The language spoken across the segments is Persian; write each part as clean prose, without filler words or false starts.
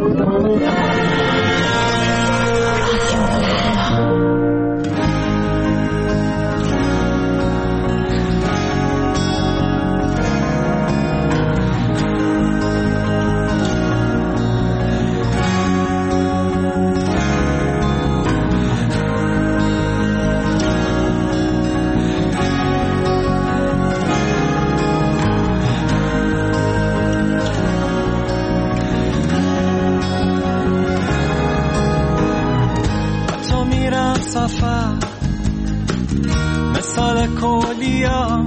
مثال کولیا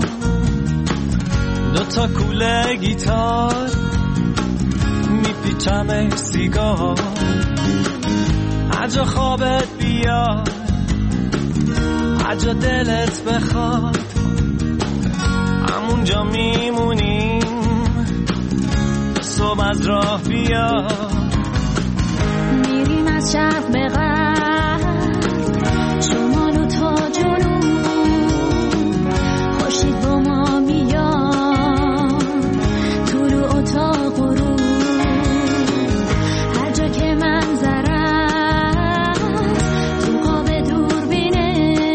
دوتا کوله گیتار میپیچم سیگار هرجا خوابت بیاد هرجا دلت بخواد همونجا میمونیم صبح از راه بیاد میریم از شرق به غرب شمال و تا جنوب خورشید با ما میاد طلوع و تا غروب هر جا که منظره تو قاب دوربینه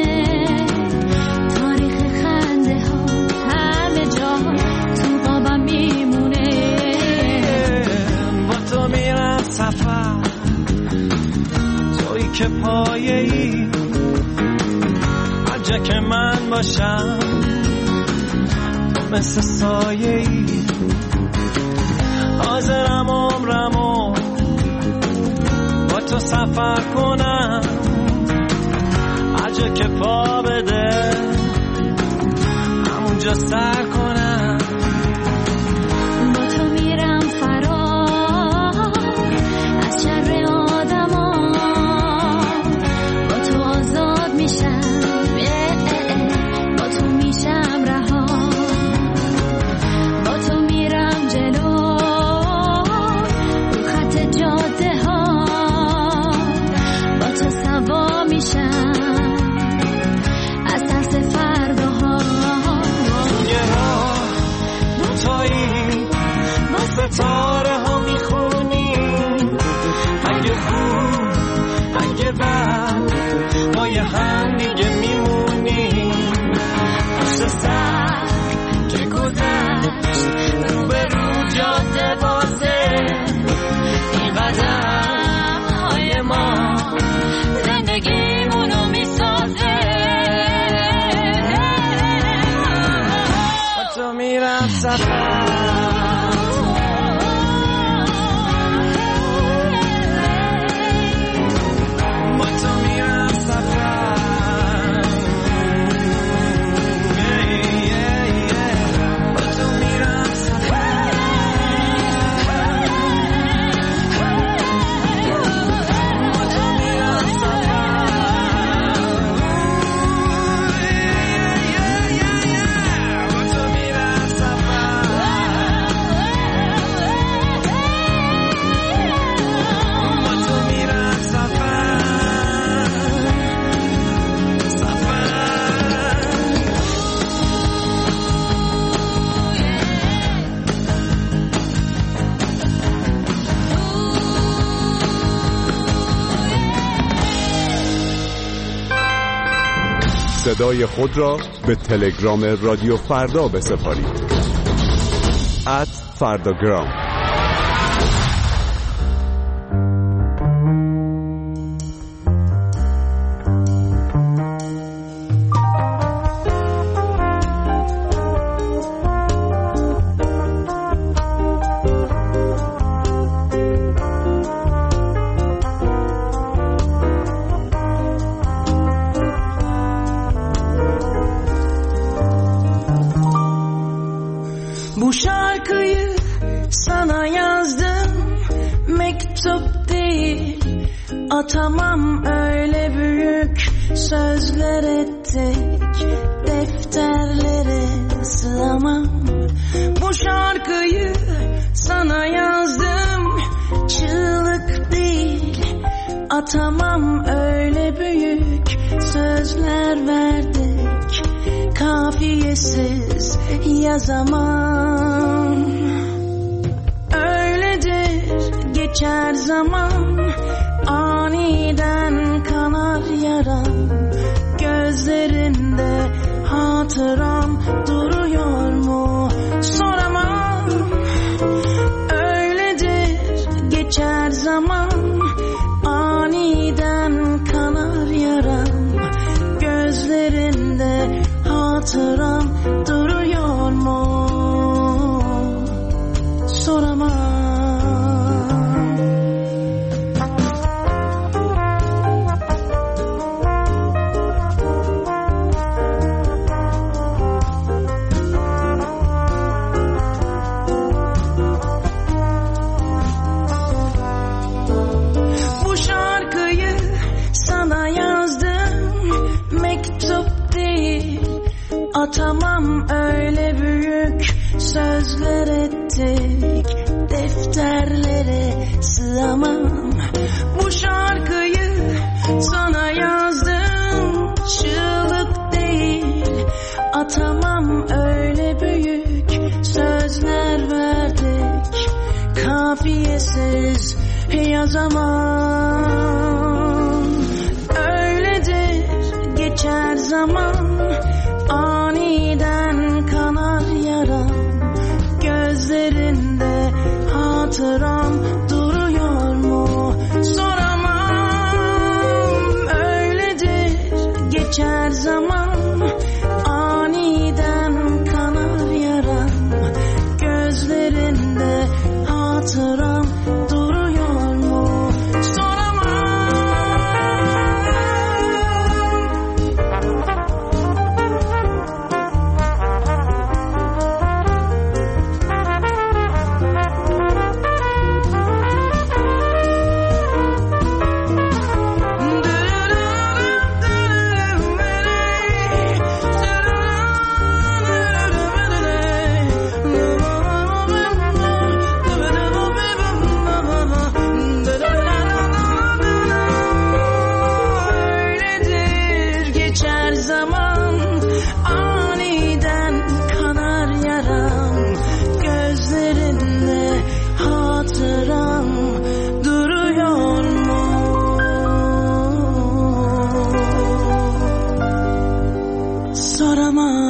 تاریخ خنده ها همه جا تو قابم میمونه با تو میرم سفر تویی که پایه ای هر جا که من باشم مثل سایه ای حاضرم عمرمو با تو سفر کنم هر جا که پا بده همونجا سر کنم با تو میرم فرار از شر آدما با تو آزاد میشم با تو میشم رها با تو میرم جلو رو خط جاده ها با تو سوا میشم از ترس فرداها یه راه دوتایی با ستاره ها میخونیم اگه خوب اگه بد ما یه هم دیگه میمونیم پشت سر که گذشت رو به رو جاده بازه این قدم های ما زندگیمونو میسازه با تو میرم سفر با تو میرم سفر با تو میرم سفر با تو میرم سفر با تو میرم صدای خود را به تلگرام رادیو فردا بسپارید @فرداگرام. Bu şarkıyı sana yazdım, mektup değil. Atamam öyle büyük sözler ettik, defterlere sığamam. Bu şarkıyı sana yazdım, çığlık değil. Atamam öyle büyük sözler verdik, kafiyesiz yazamam. Öyledir geçer zaman, aniden kanar yaram. Gözlerinde hatıram duruyor mu? Soramam. Öyledir geçer zaman, aniden kanar yaram. Gözlerinde hatıram duruyor mu? Soramam. Bu şarkıyı sana yazdım, mektup değil. Atamam öyle büyük sözler ettik, defterlere sığamam. Bu şarkıyı sana yazdım, çığlık değil. Atamam öyle büyük sözler verdik, kafiyesiz yazamam. Öyledir geçer zaman, aniden kanar yaram. Gözlerinde hatıram duruyor mu? Soramam. Öyledir geçer zaman, aniden kanar yaram. Gözlerinde hatıram duruyor mu? Soramam. Öyledir geçer zaman, aniden kanar yaram. Gözlerinde hatıram duruyor mu? Soramam.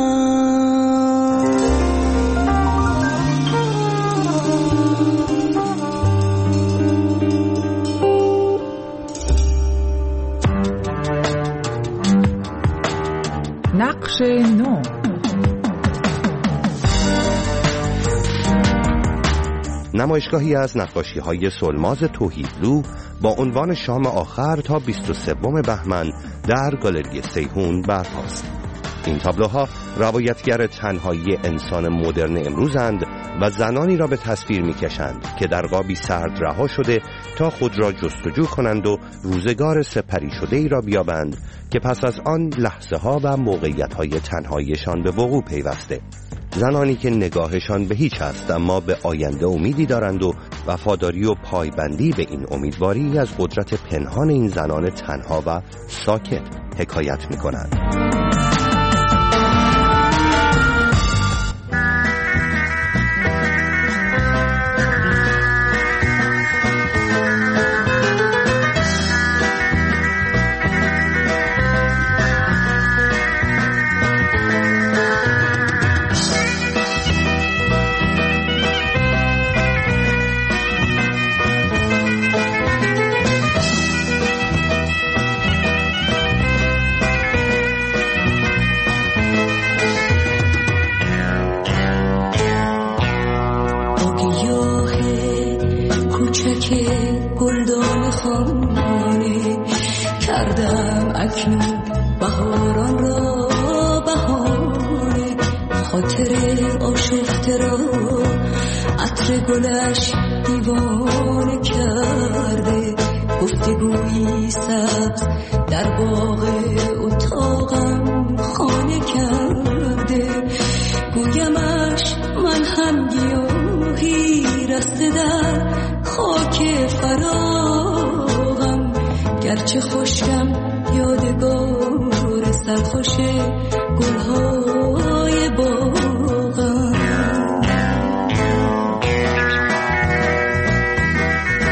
نقش نو. نمایشگاهی از نقاشی‌های سلماز توحیدلو با عنوان شام آخر تا 23 بهمن در گالری سیحون برپاست. این تابلوها روایتگر تنهایی انسان مدرن امروزند و زنانی را به تصویر می‌کشند که در قابی سرد رها شده تا خود را جستجو کنند و روزگار سپری شده‌ای را بیابند که پس از آن لحظه‌ها و موقعیت‌های تنهاییشان به وقوع پیوسته. زنانی که نگاهشان به هیچ است اما به آینده امیدی دارند و وفاداری و پایبندی به این امیدواری از قدرت پنهان این زنان تنها و ساکت حکایت می‌کنند. گلدان خانه کردم اکنون بهاران را بهانه، خاطر آشفته را عطر گلش دیوانه کرده، گفتگویی سبز در باغ اتاقم خانه کرده، گویمش من هم گیاهی رسته در خاک فراغم، گرچه خشکم یادگار سرخوش گلهای باغم.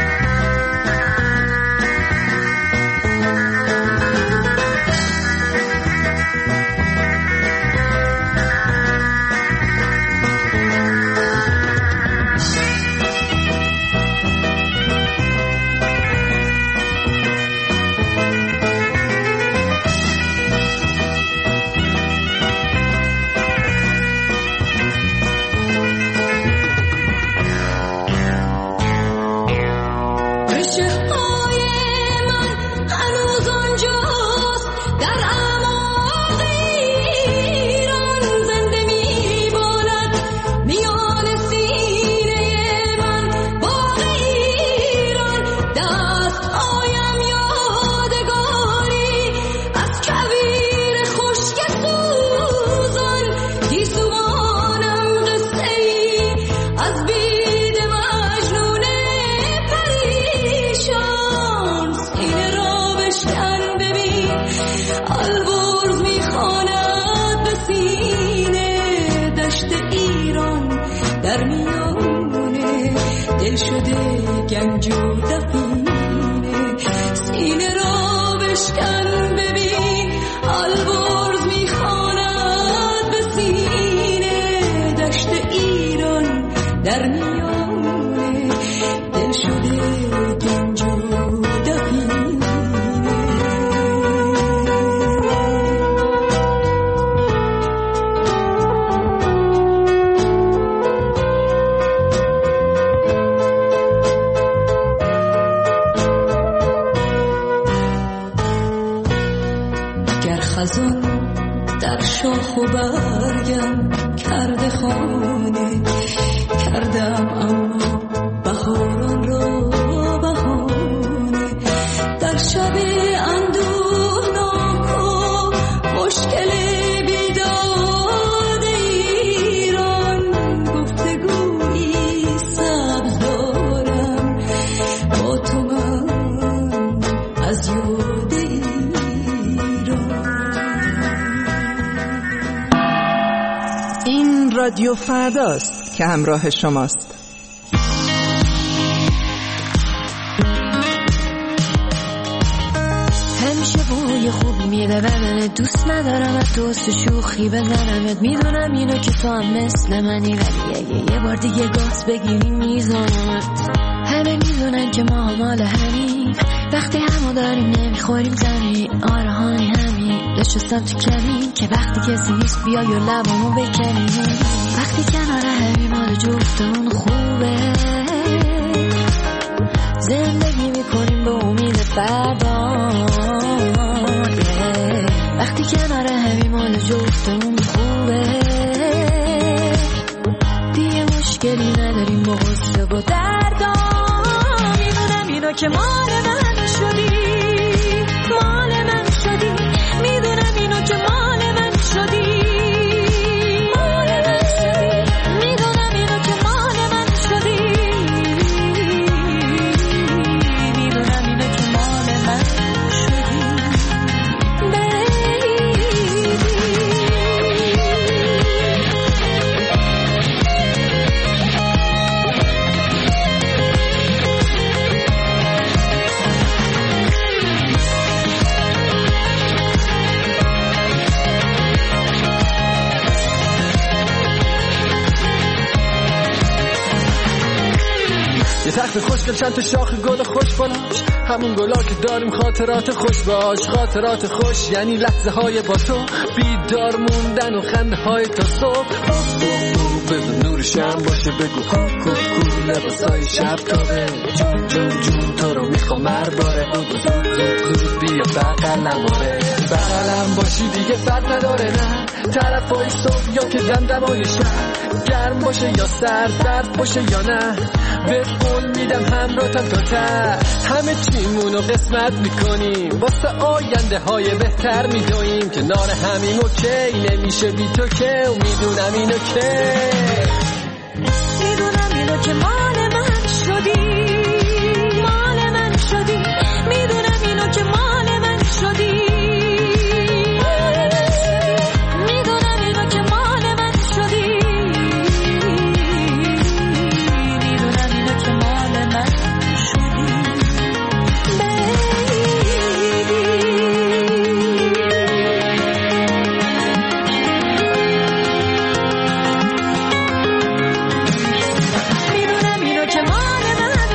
ریشه های من هنوز اونجاست در اعماق ایران زنده میبالد میان سینه من باغ ایران دستهایم یادگاری از کویر خشک سوزان گیسوانم قصه ای از بید مجنون پریشان سینه را بشکن ببین البرز میخواند به سینه دشت ایران در میانه دل شده گنج و دفینه سینه را بشکن ببین البرز میخواند به سینه دشت ایران در میانه دل شده گنج و دفینه گر خزان در شاخ و برگم کرده خانه کردم اما بهاران را بهانه در شب اندوهناک و مشکل بیداد ایران گفتگویی سبز دارم با تو من از یاد ایران. این رادیو فرداست که همراه شماست. همیشه بوی خوبی میده بدنت دوست ندارم از دوست شوخی بزنمت میدونم اینو که تو هم مثل منی ولی یه بار دیگه گاز بگیری میزنمت همه میدونن که ما مال همین وقتی همو داریم نمیخوریم زمین آره هانی همین نشستم تو کمین که وقتی کسی نیست بیای و لبامو بکنی وقتی کنار همین مال جفتمون خوبه زندگی میکنیم به امید فردا وقتی کنار همین مال جفتمون خوبه دیگه مشکلی نداریم با غصه و دردا میدونم اینو که مال من شدی مال من شدی میدونم اینو که مال من شدی مال من شدی میدونم اینو که مال من شدی میدونم اینو که مال من شدی یه تخت خوشگل چند تا شاخ گل خوش بالاش همون گلا که داریم خاطرات خوش باش خاطرات خوش یعنی لحظه های با تو بیدار موندن و خنده های تا صبح بزن نور شم باشه بگو کو لباسای شب تابه جون جون جون تو رو میخوام مرباره زود بیا بغلم باشی دیگه فرق نداره نه طرفای صبح یا که دمدمای شب گرم باشه یا سرد باشه یا نه به قول میدم همراهتم تا ته همه چیمونو قسمت میکنیم واسه آینده های بهتر میدویم که نار همین اوکی نمیشه بی تو که و میدونم اینو که مال من شدی مال من شدی میدونم اینو که مال من شدی میدونم اینو که مال من شدی میدونم اینو که مال من شدی میدونم اینو که مال من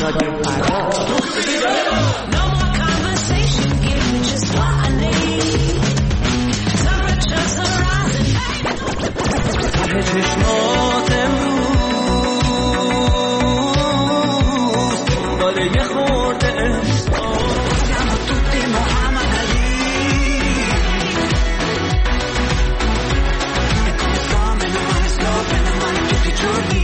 رادیو فردا. چشمات امروز داره یه خورده siamo tutti Muhammad Ali e come sto me ne mani tutti i giorni.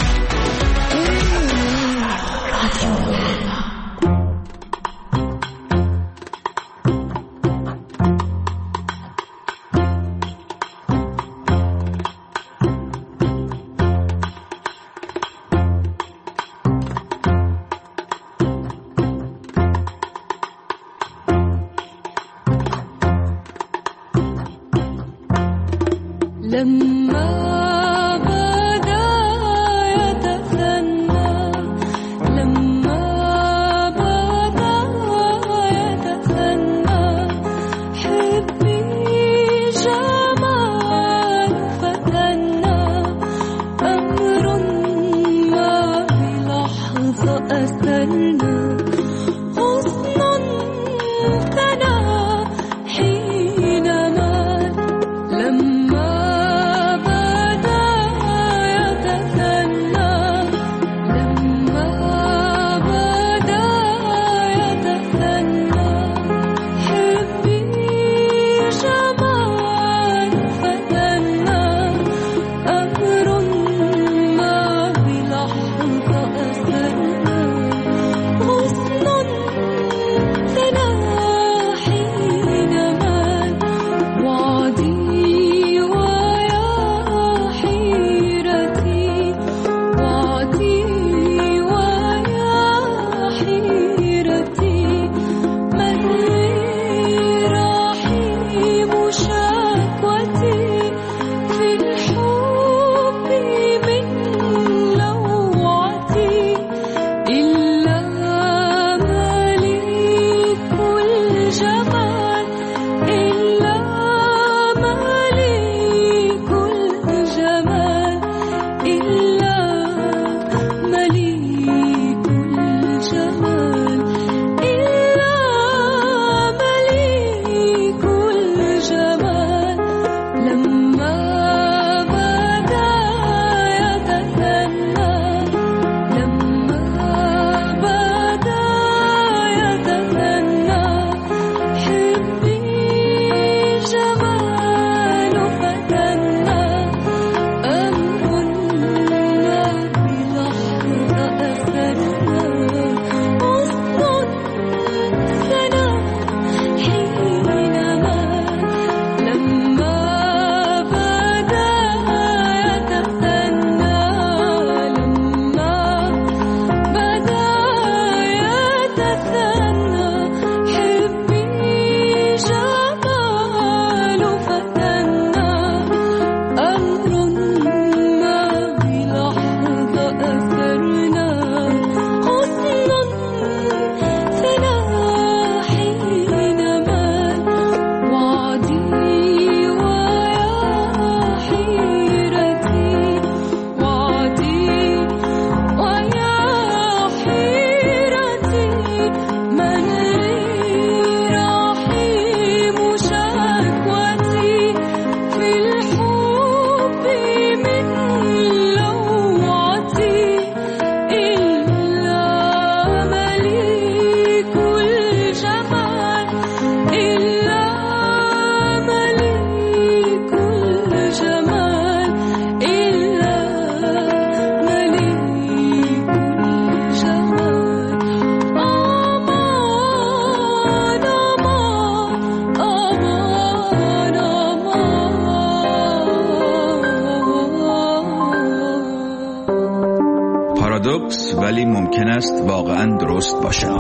پارادوکس ولی ممکن است واقعا درست باشد.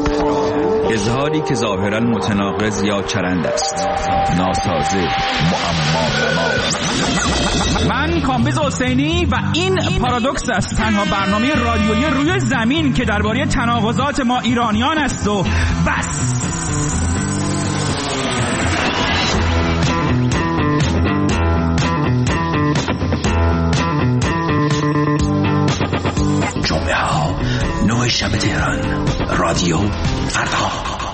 اظهاری که ظاهرا متناقض یا چرند است، ناسازه، معما. من کامبیز حسینی و این پارادوکس است، تنها برنامه رادیویی روی زمین که درباره تناقضات ما ایرانیان است و بس. جمعه ها نوع شب تهران. رادیو فردا.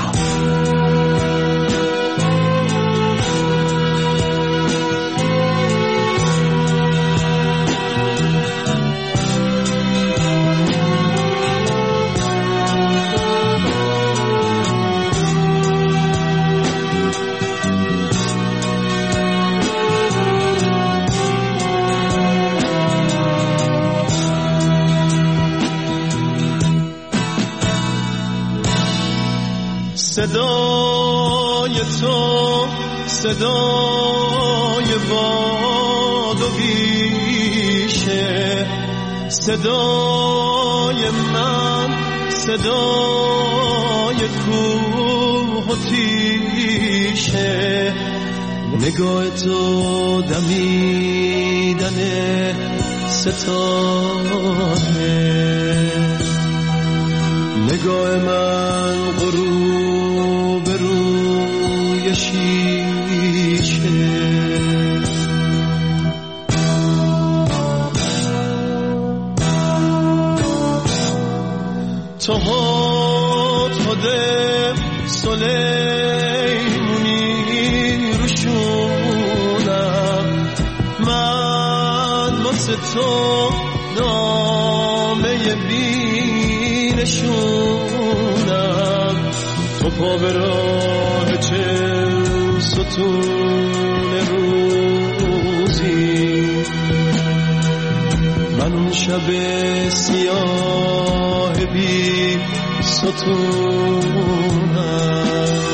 صدای تو صدای باد و بیشه، صدای من صدای کوه و تیشه، نگاه تو دمیدن ستاره، نگاه من غروب روی شیشه، تو هده سلیمونی روشونم، من واسه تو نامه بینشونم، تو پا به راه چه ستون روزی، من اون شب سیاه بی ستونم.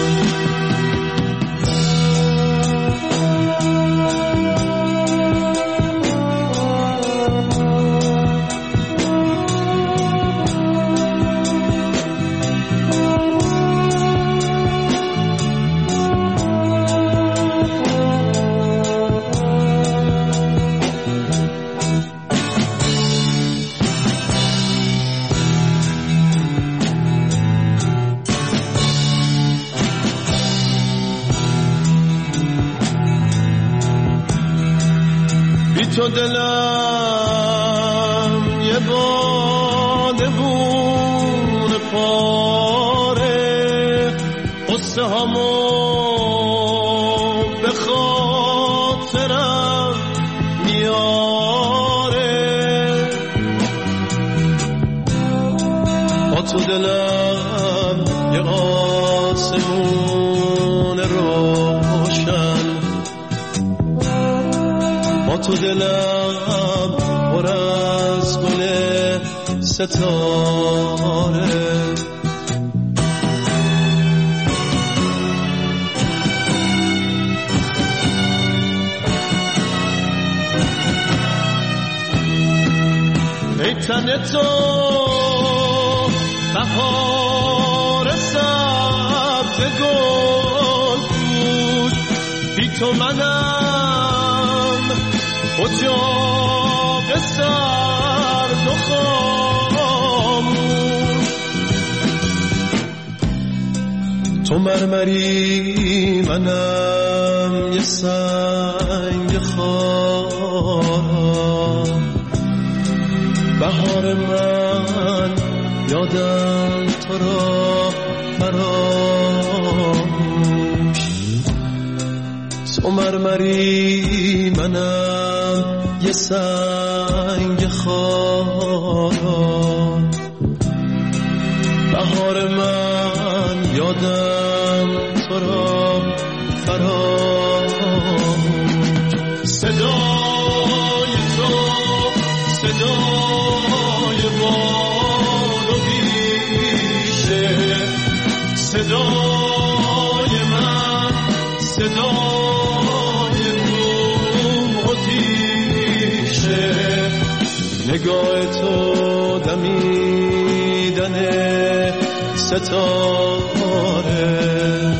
تو دلم یه بادبون پاره، قصه همو به خاطرم میاره، با تو دلم یه آسمون روشن، با تو دلم پر از گل ستاره، ای تن تو بهار سبز گل پوش، بی تو منم اجاق سرد و خاموش، تو مرمری منم یه سنگ خارا، بهار من یادم تو را فراموش، تو مرمری منم یه سنگ خارا، بهار من یادم تو را فراموش، صدای تو صدای باد و بیشه، صدای من صدای کوه و تیشه، نگاه تو دمیدن ستاره،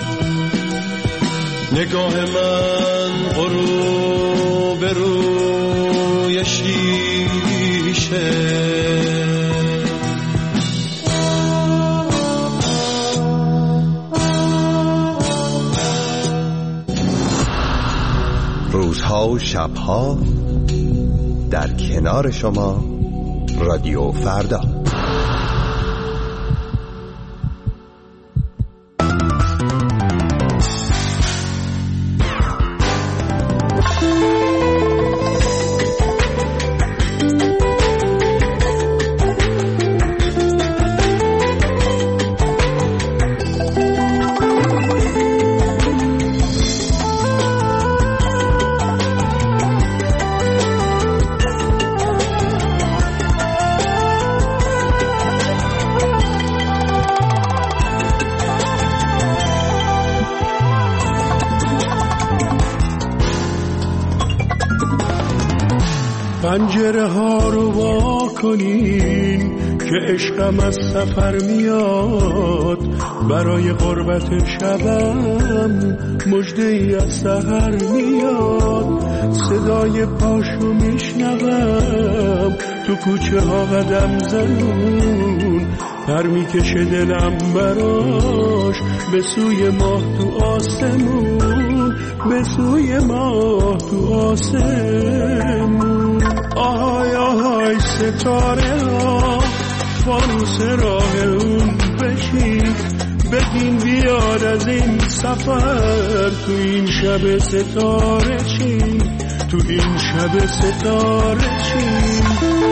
نگاه من غروب روی شیشه، روزها و شبها در کنار شما رادیو فردا. پنجره ها رو وا کنین که عشقم از سفر میاد، برای غربت شبم مژده‌ای از سحر میاد. صدای پاشو میشنوم تو کوچه ها قدم زنون، پر میکشه دلم براش به سوی ماه تو آسمون، به سوی ماه تو آسمون. آهای آهای ستاره ها فانوس راه اون بشین، بگین بیاد از این سفر تو این شب ستاره چین، تو این شب ستاره چین.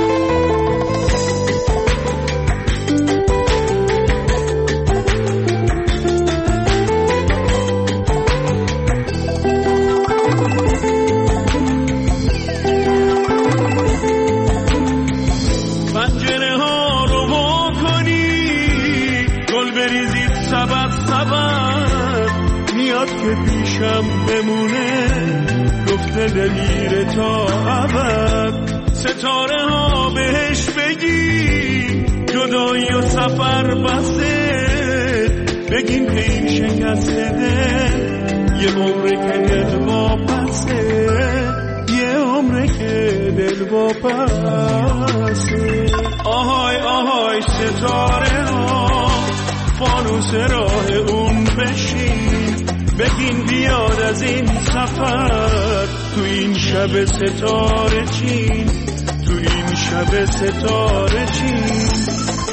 که پیشم بمونه گفته دلیر تا ابد. ستاره ها بهش بگی جدایی و سفر بسته، بگین که این شکست دل یه عمره که دل واپسه، یه عمره که دل واپسه. آهای آهای ستاره ها فانوس راه اون بشین، بگین بیاد از این سفر تو این شب ستاره چین، تو این شب ستاره چین.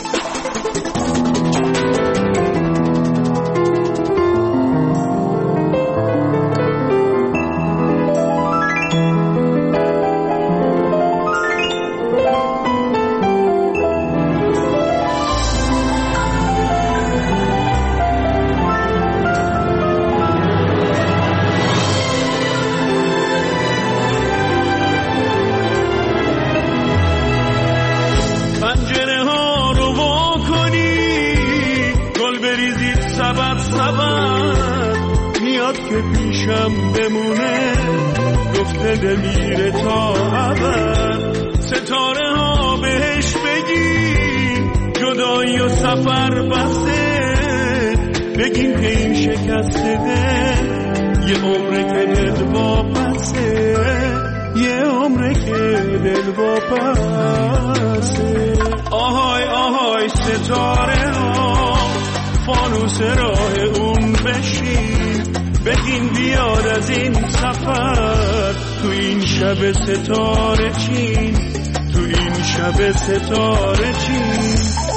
که پیشم بمونه گفته دلیر تا ابد. ستاره ها بهش بگی جدایی و سفر بسته، بگین که این شکست دل یه عمره که دل واپسه، یه عمره که دل واپسه. آهای آهای ستاره ها فانوس راه اون بشین، بگین بیاد از این سفر تو این شب ستاره چین، تو این شب ستاره چین.